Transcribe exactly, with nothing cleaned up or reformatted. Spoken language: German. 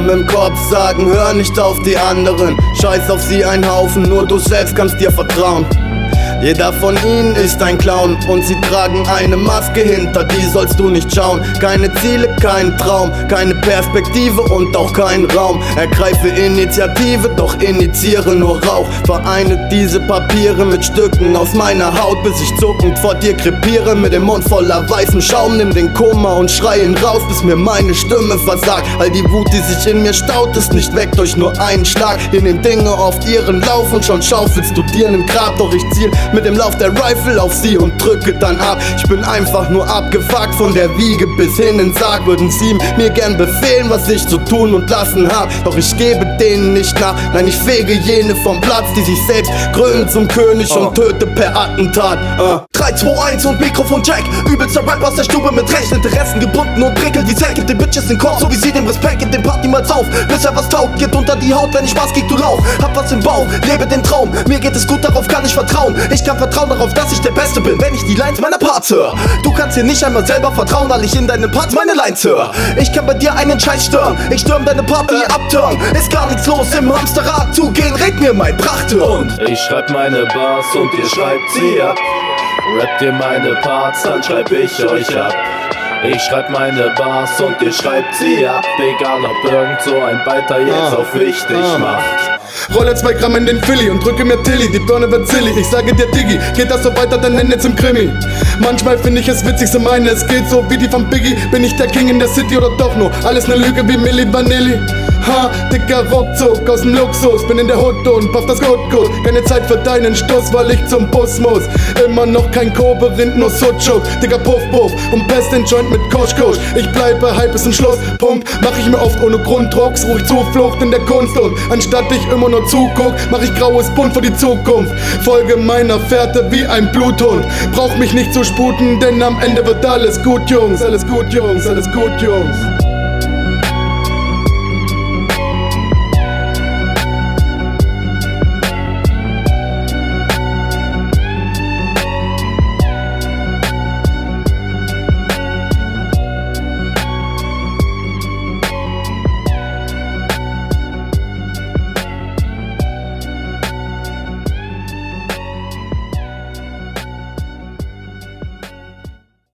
Stimmen im Kopf sagen, hör nicht auf die anderen. Scheiß auf sie ein Haufen, nur du selbst kannst dir vertrauen. Jeder von ihnen ist ein Clown und sie tragen eine Maske, hinter die sollst du nicht schauen. Keine Ziele, kein Traum, keine Perspektive und auch kein Raum. Ergreife Initiative, doch initiiere nur Rauch. Vereine diese Papiere mit Stücken aus meiner Haut, bis ich zuckend vor dir krepiere. Mit dem Mund voller weißem Schaum, nimm den Kummer und schrei ihn raus, bis mir meine Stimme versagt. All die Wut, die sich in mir staut, ist nicht weg durch nur einen Schlag. Hier nehmen Dinge oft ihren Lauf und schon schaufelst du dir nen Grab. Doch ich ziel mit dem Lauf der Rifle auf sie und drücke dann ab. Ich bin einfach nur abgefuckt von der Wiege bis hin ins Sarg. Würden sie mir gern befehlen, was ich zu tun und lassen hab. Doch ich gebe denen nicht nach, nein, ich fege jene vom Platz, die sich selbst krönen zum König uh. und töte per Attentat. uh. drei, zwei, eins und Mikrofon-Check. Übelster Rap aus der Stube mit rechten Interessen gebunden und prickel die Säcke den Bitches den Kopf, so wie sie den Respekt gibt, den Part niemals auf, bis er was taugt, geht unter die Haut, wenn ich Spaß krieg, du lauf. Hab was im Bauch, lebe den Traum, mir geht es gut, darauf kann ich vertrauen. Ich kann vertrauen darauf, dass ich der Beste bin, wenn ich die Lines meiner Parts höre. Du kannst dir nicht einmal selber vertrauen, weil ich in deinen Parts meine Lines höre. Ich kann bei dir einen Scheiß stören, ich stürm deine Party äh. abturn. Ist gar nichts los im Hamsterrad, zugehen, red mir mein Prachthirn. Und ich schreib meine Bars und ihr schreibt sie ab. Rappt ihr meine Parts, dann schreib ich euch ab. Ich schreib meine Bars und ihr schreibt sie ab. Egal ob irgend so ein Beiter jetzt ah. auf wichtig ah. macht. Rolle zwei Gramm in den Philly und drücke mir Tilly, die Birne wird silly. Ich sage dir Diggi, geht das so weiter, dann nenn jetzt im Krimi. Manchmal finde ich es witzig, so meine, es geht so wie die von Biggie. Bin ich der King in der City oder doch nur alles ne Lüge wie Milli Vanilli? Ha, dicker Ruckzuck aus dem Luxus, bin in der Hood und paff das gut gut. Keine Zeit für deinen Stuss, weil ich zum Bus muss. Immer noch kein Kobe-Rind, nur Sucuk, dicker Puff Puff und Pest den Joint mit Kusch Kusch. Ich bleibe Hype bis zum Schluss, Punkt. Mach ich mir oft ohne Grunddruck, such ich Zuflucht in der Kunst und anstatt ich immer nur zuguck, mach ich graues Bunt für die Zukunft. Folge meiner Fährte wie ein Bluthund. Brauch mich nicht zu sputen, denn am Ende wird alles gut, Jungs. Alles gut, Jungs, alles gut, Jungs.